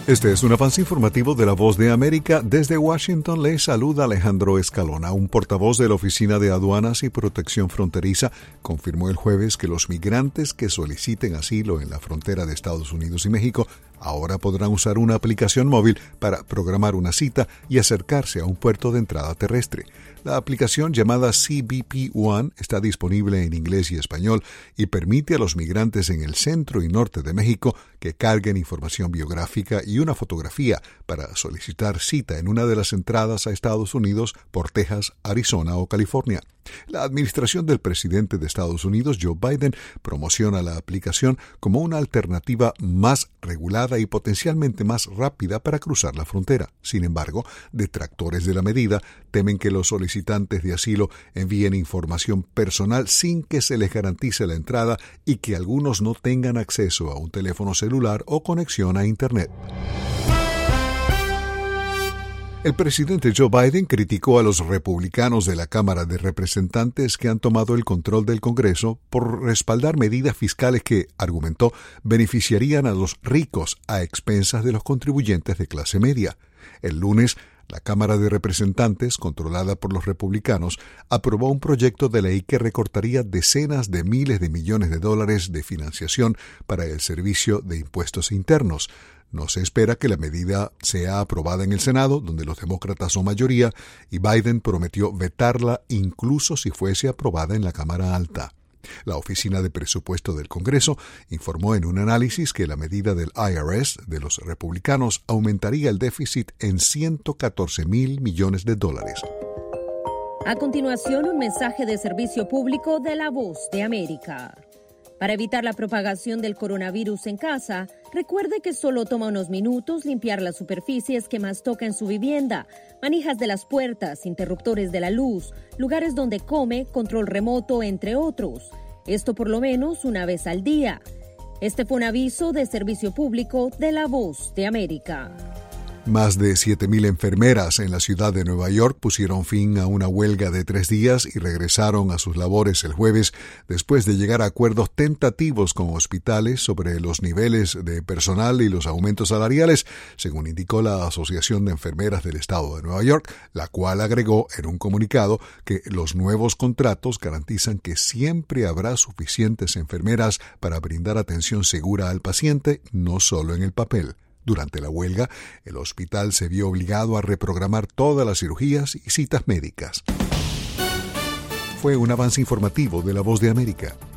Este es un avance informativo de La Voz de América. Desde Washington le saluda Alejandro Escalona. Un portavoz de la Oficina de Aduanas y Protección Fronteriza confirmó el jueves que los migrantes que soliciten asilo en la frontera de Estados Unidos y México ahora podrán usar una aplicación móvil para programar una cita y acercarse a un puerto de entrada terrestre. La aplicación llamada CBP One está disponible en inglés y español y permite a los migrantes en el centro y norte de México que carguen información biográfica y una fotografía para solicitar cita en una de las entradas a Estados Unidos por Texas, Arizona o California. La administración del presidente de Estados Unidos, Joe Biden, promociona la aplicación como una alternativa más regulada y potencialmente más rápida para cruzar la frontera. Sin embargo, detractores de la medida temen que los solicitantes de asilo envíen información personal sin que se les garantice la entrada y que algunos no tengan acceso a un teléfono celular o conexión a Internet. El presidente Joe Biden criticó a los republicanos de la Cámara de Representantes que han tomado el control del Congreso por respaldar medidas fiscales que, argumentó, beneficiarían a los ricos a expensas de los contribuyentes de clase media. El lunes, la Cámara de Representantes, controlada por los republicanos, aprobó un proyecto de ley que recortaría decenas de miles de millones de dólares de financiación para el Servicio de Impuestos Internos. No se espera que la medida sea aprobada en el Senado, donde los demócratas son mayoría, y Biden prometió vetarla incluso si fuese aprobada en la Cámara Alta. La Oficina de Presupuesto del Congreso informó en un análisis que la medida del IRS de los republicanos aumentaría el déficit en $114,000 millones. A continuación, un mensaje de servicio público de La Voz de América. Para evitar la propagación del coronavirus en casa, recuerde que solo toma unos minutos limpiar las superficies que más toca en su vivienda, manijas de las puertas, interruptores de la luz, lugares donde come, control remoto, entre otros. Esto por lo menos una vez al día. Este fue un aviso de servicio público de La Voz de América. Más de 7,000 enfermeras en la ciudad de Nueva York pusieron fin a una huelga de 3 días y regresaron a sus labores el jueves después de llegar a acuerdos tentativos con hospitales sobre los niveles de personal y los aumentos salariales, según indicó la Asociación de Enfermeras del Estado de Nueva York, la cual agregó en un comunicado que los nuevos contratos garantizan que siempre habrá suficientes enfermeras para brindar atención segura al paciente, no solo en el papel. Durante la huelga, el hospital se vio obligado a reprogramar todas las cirugías y citas médicas. Fue un avance informativo de La Voz de América.